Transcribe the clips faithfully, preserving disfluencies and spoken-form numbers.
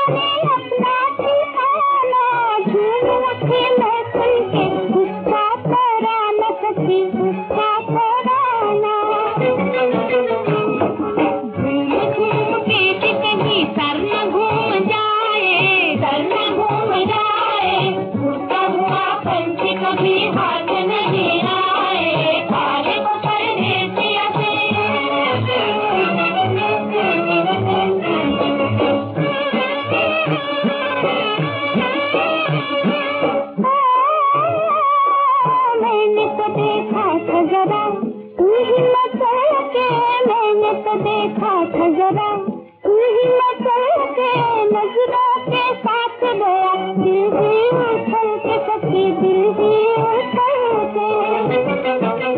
देखा था जरा तू ही मचल के नजरों के साथ गया, दिल ही उछल के सखी दिल ही उछल के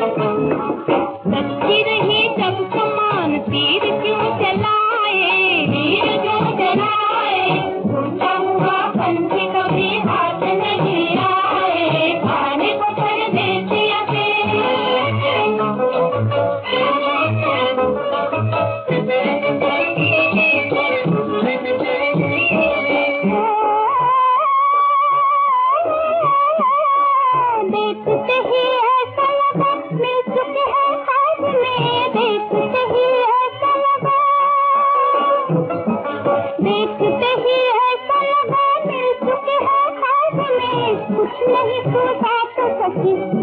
सच्ची रही जब समान तीर क्यों चलाए, तीर क्यों चलाए उड़ता हुआ पंछी कभी हाथ नहीं आए, खाने को परदेसिया से देखते ही ऐसा लगा मिल चुके हैं ख्वाब में, देखते ही ऐसा लगा देखते ही ऐसा लगा मिल चुके हैं ख्वाब में, कुछ नहीं सोचा तो सकी